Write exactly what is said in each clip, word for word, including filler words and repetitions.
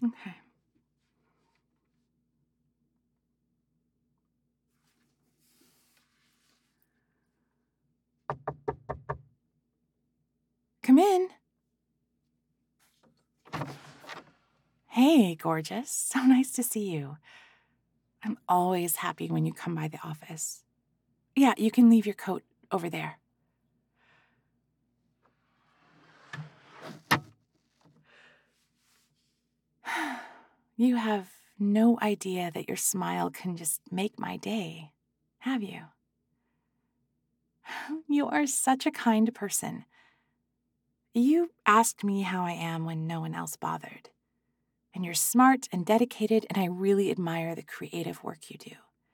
Okay. Come in. Hey, gorgeous. So nice to see you. I'm always happy when you come by the office. Yeah, you can leave your coat over there. You have no idea that your smile can just make my day, have you? You are such a kind person. You asked me how I am when no one else bothered. And you're smart and dedicated, and I really admire the creative work you do.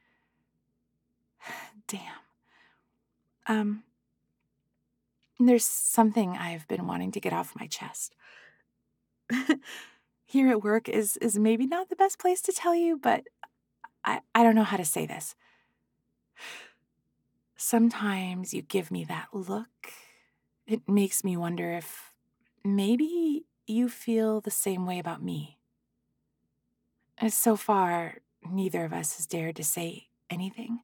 Damn. Um, there's something I've been wanting to get off my chest. Here at work is is maybe not the best place to tell you, but I, I don't know how to say this. Sometimes you give me that look. It makes me wonder if maybe you feel the same way about me. Uh, So far, neither of us has dared to say anything.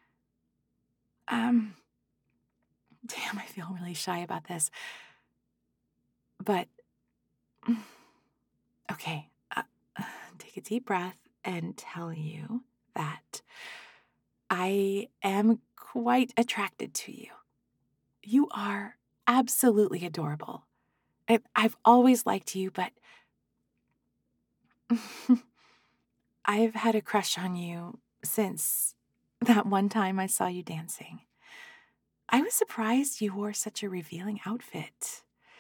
Um, damn, I feel really shy about this. But, okay, uh, take a deep breath and tell you that I am quite attracted to you. You are absolutely adorable. I- I've always liked you, but I've had a crush on you since that one time I saw you dancing. I was surprised you wore such a revealing outfit.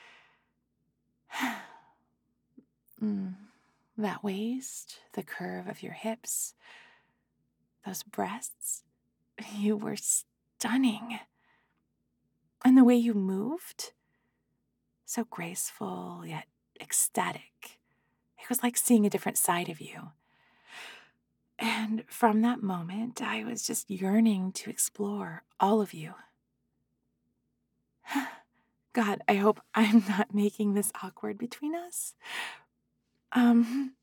Mm, that waist, the curve of your hips, those breasts, you were stunning. And the way you moved, so graceful yet ecstatic. It was like seeing a different side of you. And from that moment, I was just yearning to explore all of you. God, I hope I'm not making this awkward between us. Um,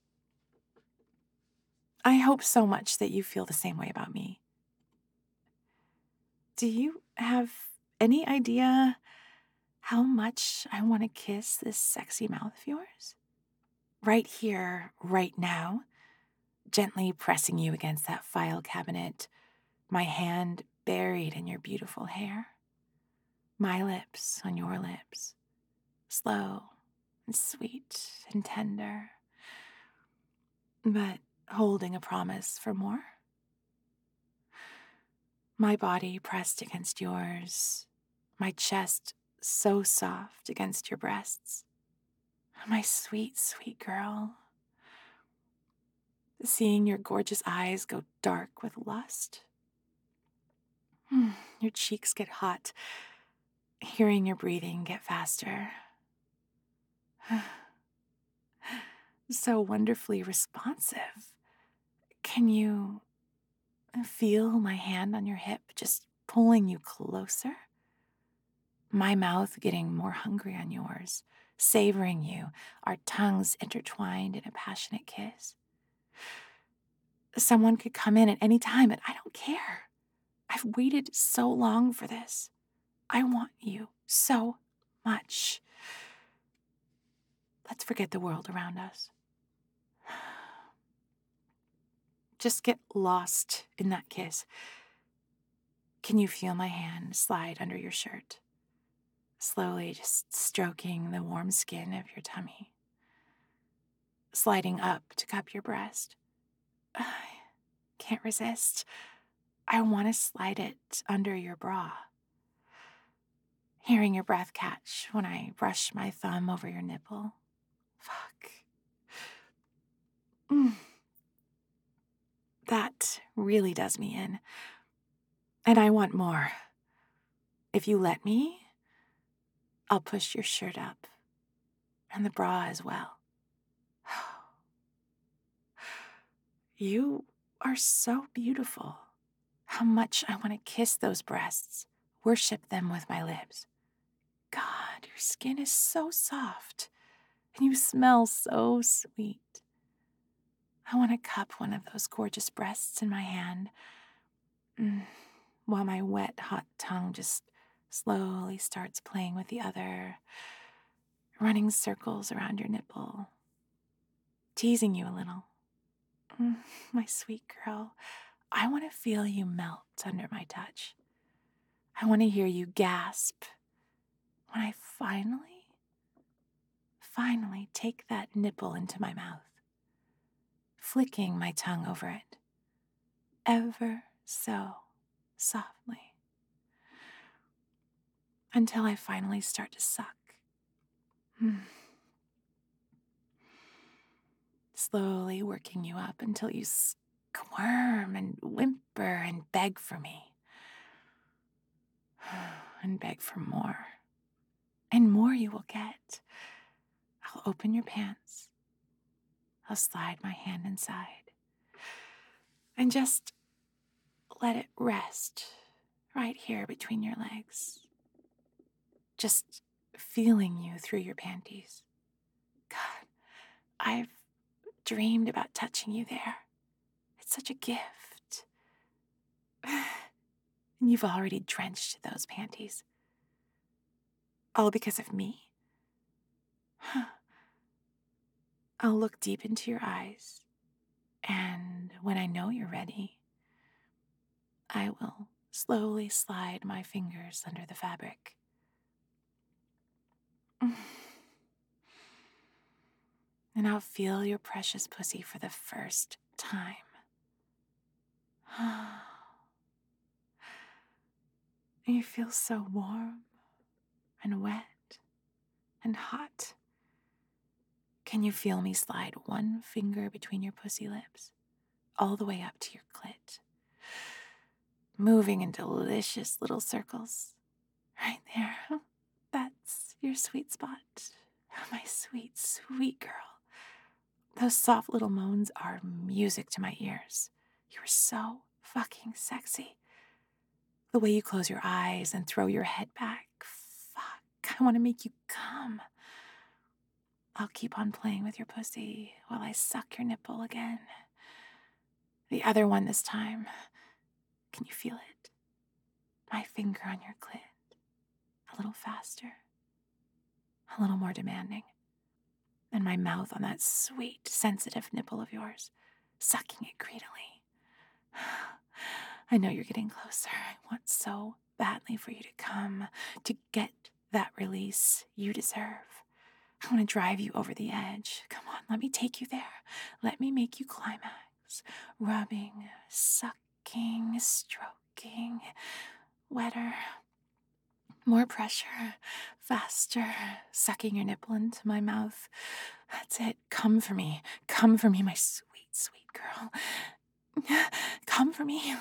I hope so much that you feel the same way about me. Do you have any idea how much I want to kiss this sexy mouth of yours? Right here, right now, gently pressing you against that file cabinet, my hand buried in your beautiful hair, my lips on your lips, slow and sweet and tender, but holding a promise for more. My body pressed against yours, my chest so soft against your breasts. My sweet, sweet girl. Seeing your gorgeous eyes go dark with lust. Hmm, your cheeks get hot. Hearing your breathing get faster. So wonderfully responsive. Can you feel my hand on your hip just pulling you closer? My mouth getting more hungry on yours, savoring you, our tongues intertwined in a passionate kiss. Someone could come in at any time, and I don't care. I've waited so long for this. I want you so much. Let's forget the world around us. Just get lost in that kiss. Can you feel my hand slide under your shirt? Slowly just stroking the warm skin of your tummy. Sliding up to cup your breast. I can't resist. I want to slide it under your bra. Hearing your breath catch when I brush my thumb over your nipple. Fuck. Mm. That really does me in. And I want more. If you let me, I'll push your shirt up. And the bra as well. You are so beautiful. How much I want to kiss those breasts, worship them with my lips. God, your skin is so soft, and you smell so sweet. I want to cup one of those gorgeous breasts in my hand, mm, while my wet, hot tongue just slowly starts playing with the other, running circles around your nipple, teasing you a little. Mm, my sweet girl, I want to feel you melt under my touch. I want to hear you gasp when I finally, finally take that nipple into my mouth, flicking my tongue over it, ever so softly, until I finally start to suck. Hmm. Slowly working you up until you squirm and whimper and beg for me. And beg for more. And more you will get. I'll open your pants. I'll slide my hand inside. And just let it rest right here between your legs. Just feeling you through your panties. God, I've dreamed about touching you there. It's such a gift. And you've already drenched those panties. All because of me? I'll look deep into your eyes, and when I know you're ready, I will slowly slide my fingers under the fabric. And I'll feel your precious pussy for the first time. You feel so warm and wet and hot. Can you feel me slide one finger between your pussy lips, all the way up to your clit, moving in delicious little circles? Right there. That's your sweet spot. My sweet, sweet girl. Those soft little moans are music to my ears. You're so fucking sexy. The way you close your eyes and throw your head back. Fuck, I want to make you come. I'll keep on playing with your pussy while I suck your nipple again. The other one this time. Can you feel it? My finger on your clit. A little faster. A little more demanding. And my mouth on that sweet, sensitive nipple of yours, sucking it greedily. I know you're getting closer. I want so badly for you to come, to get that release you deserve. I want to drive you over the edge. Come on, let me take you there. Let me make you climax. Rubbing, sucking, stroking, wetter, more pressure, faster, sucking your nipple into my mouth. That's it. Come for me. Come for me, my sweet, sweet girl. Come for me.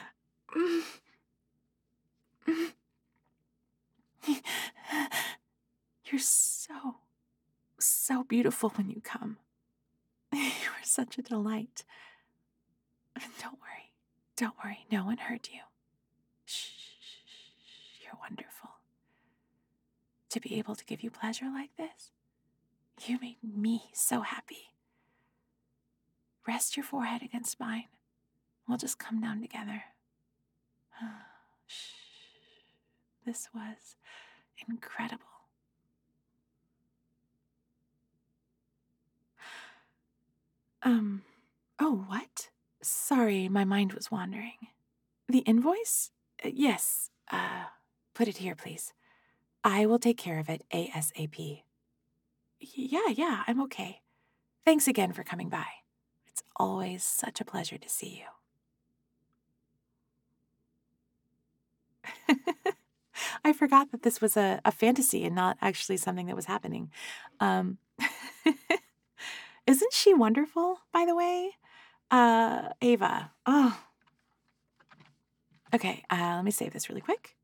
You're so, so beautiful when you come. You are such a delight. Don't worry. Don't worry. No one hurt you. Shh. You're wonderful. To be able to give you pleasure like this, you made me so happy. Rest your forehead against mine. We'll just come down together. Shh. This was incredible. Um, oh, what? Sorry, my mind was wandering. The invoice? Uh, yes, uh, put it here, please. I will take care of it ASAP. Yeah, yeah, I'm okay. Thanks again for coming by. It's always such a pleasure to see you. I forgot that this was a, a fantasy and not actually something that was happening. Um, isn't she wonderful, by the way? Uh, Ava. Oh. Okay, uh, let me save this really quick.